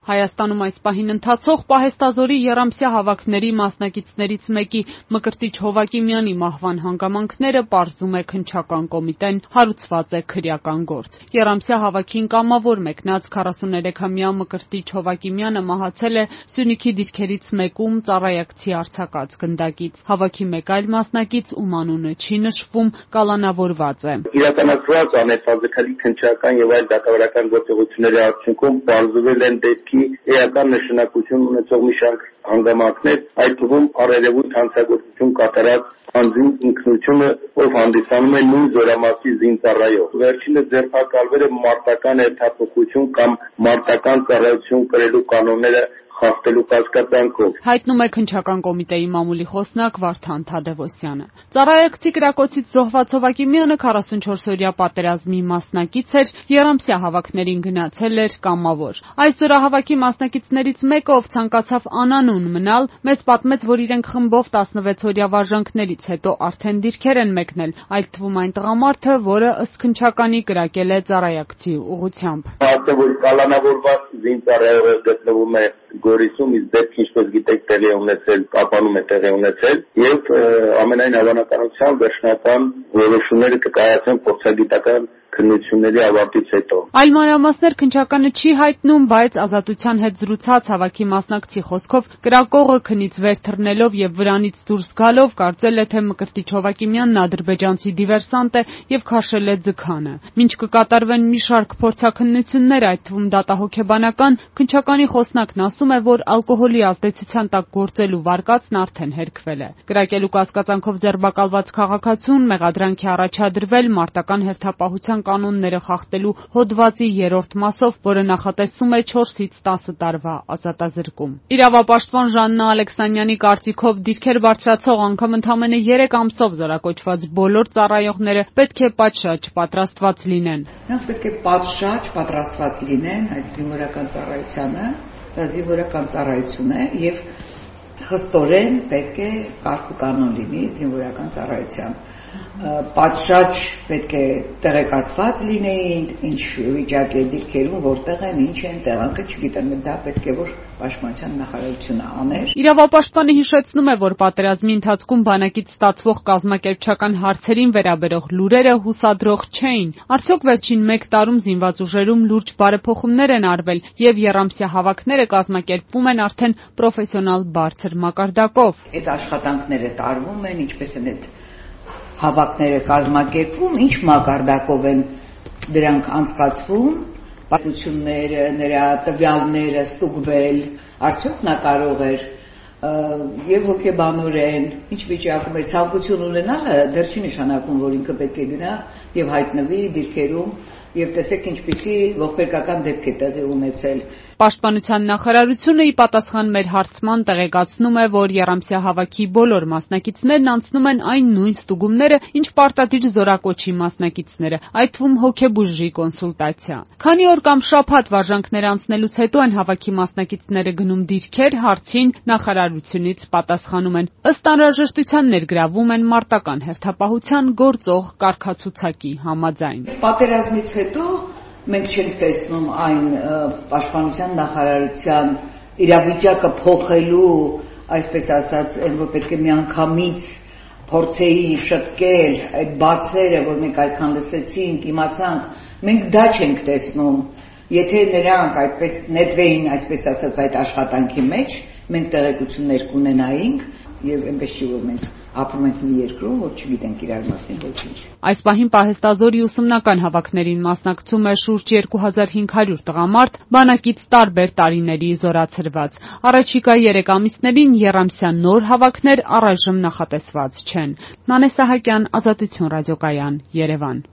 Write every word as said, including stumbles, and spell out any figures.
Հայաստանում այս պահին ընթացող պահեստազորի եռամսյա հավաքների մասնակիցներից մեկի Մկրտիչ Հովակիմյանի մահվան հանգամանքները պարզում է քննչական կոմիտեն, հարուցված է քրեական գործ։ Եռամսյա հավաքին կամավոր մեկնած քառասուներեքամյա Մկրտիչ Հովակիմյանը մահացել է Սյունիքի դիրքերից մեկում ծառայակցի արձակած գնդակից։ Հավաքի մեկ այլ մասնակից, ում անունը չի նշվում, կալանավորված է։ Իրականացված անհետաձգելի քննչական եւ այլ դատավարական գործողությունների արդյունքում պարզվել են էական նշանակություն ունեցող մի շարք հանգամանքներ, այդ թվում առերևույթ հանցագործություն կատարած անձին ինքնությունը, ով հանդիսանում է նույն զորամասի զինծառայող։ Վերջինը ձերբակալվել է մարտական հերթափոխություն կամ մարտական ծառայություն կրելու կանոնները խախտելու կասկածանքով, հայտնում է քննչական կոմիտեի մամուլի խոսնակ Վարդան Թադևոսյանը։ Ծառայակցի կրակոցից զոհված Հովակիմյանը քառասունչորսօրյա պատերազմի մասնակից էր, եռամսյա հավաքներին գնացել էր կամավոր։ Այս զորահավաքի մասնակիցներից մեկը, ով ցանկացավ անանուն մնալ, մեզ պատմեց, որ իրենք խմբով տասնվեցօրյա վարժանքներից հետո արդեն դիրքեր են մեկնել, այլ թվում այն տղամարդը, որը ըստ քննչականի կրակել է ծառայակցի ուղղությամբ։ Ասա, որ կալանավորված զինծառայողը գտնվում է Գորիսում, իսկ դեպքը ինչպես գիտեք տեղի է ունեցել, Կապանում է տեղի ունեցել եւ ամենայն հավանականությամբ վերջնական որոշումները կկայացվեն փորձագիտական քննությունների ավարտից հետո։ Այլ մանրամասներ քննչականը չի հայտնում, բայց Ազատության հետ զրուցած հավաքի մասնակցի խոսքով կրակողը քնից վեր թռնելով եւ վրանից դուրս գալով կարծել է, թե Մկրտիչ Հովակիմյանն ադրբեջանցի դիվերսանտ է եւ քաշել է ձգանը։ Մինչ կկատարվեն մի շարք փորձաքննություններ, այդ թվում դատահոգեբանական, քննչականի խոսնակն ասում է, որ ալկոհոլի ազդեցության տակ գործելու վարկածն արդեն հերքվել է։ Կրակելու կասկածանքով ձերբակալված քաղաքացուն մեղադրանքի առաջադրվել մարտական հերթապահության կանոնները խախտելու հոդվածի երրորդ մասով, որը նախատեսում է չորսից տասը տարվա ազատազրկում։ Իրավապաշտպան Ժաննա Ալեքսանյանի կարծիքով դիրքեր բարձրացող անգամ ընդամենը երեք ամսով զորակոչված բոլոր ծառայողները պետք է պատշաճ պատրաստված լինեն։ Նրանք պետք է պատշաճ պատրաստված լինեն այդ զինվորական ծառայությանը, դա զինվորական ծառայություն է եւ խստորեն պետք է կարգ ու կանոն լինի զինվորական ծառայության։ Պատշաճ պետք է տեղեկացված լինեին, ինչ վիճակ է դիրքերում, որտեղ են, ինչ են, տեղանքը չգիտեմ, դա պետք է որ Պաշտպանության նախարարությունը աներ։ Իրավապաշտպանը հիշեցնում է, որ պատերազմի ընթացքում բանակից ստացվող կազմակերպչական հարցերին վերաբերող լուրերը հուսադրող չէին։ Արդյոք վերջին մեկ տարում զինված ուժերում լուրջ բարեփոխումներ են արվել եւ եռամսյա հավաքները կազմակերպվում են արդեն պրոֆեսիոնալ բարձր մակարդակով։ Այդ աշխատանքները տարվում են, ինչպես են այդ հավաքները կազմակերպվում, ինչ մակարդակով են դրանք անցկացվում, պատմությունները, նրա տվյալները ստուգվել, արդյոք նա կարող էր եւ հոգեբանորեն, ինչ վիճակում էր ցանկություն ունենալը, դեռ չի նշանակում, որ ինքը պետք է գնա եւ հայտնվի դիրքերում եւ տեսեք ինչպիսի ողբերգական դեպք է տեղի ունեցել։ Պաշտպանության նախարարությունը ի պատասխան մեր հարցման տեղեկացնում է, որ եռամսյա հավաքի բոլոր մասնակիցներն անցնում են այն նույն ստուգումները, ինչ պարտադիր զորակոչի մասնակիցները, այդ թվում հոգեբուժի կոնսուլտացիա։ Քանի օր կամ շաբաթ վարժանքներ անցնելուց հետո են հավաքի մասնակիցները գնում դիրքեր, հարցին նախարարությունից պատասխանում են, ըստ անհրաժեշտության ներգրավում են մարտական հերթապահության գործող կարգացուցակի համաձայն։ Պատերազմից հետո մենք չենք տեսնում այն պաշտպանության նախարարության իրավիճակը փոխելու, այսպես ասած, այն որ պետք է միանգամից փորձեի շտկել այդ բացերը, որ մենք այդքան լսեցինք, իմացանք, մենք դա չենք տեսնում։ Եթե նրանք այդպես նետվեին, այսպես ասած, այդ աշխատանքի մեջ, մենք տեղեկություններ կունենայինք եւ այնպես չի որ մենք ապրում ենք մի երկրում, որ չգիտենք իրար մասին ոչինչ։ Այս պահին պահեստազորի ուսումնական հավաքներին մասնակցում է շուրջ երկու հազար հինգ հարյուր տղամարդ, բանակից տարբեր տարիների զորացրված։ Առաջիկա երեք ամիսներին եռամսյա նոր հավաքներ առայժմ նախատեսված չեն։ Նանե Սահակյան, Ազատություն ռադիոկայան, Երևան։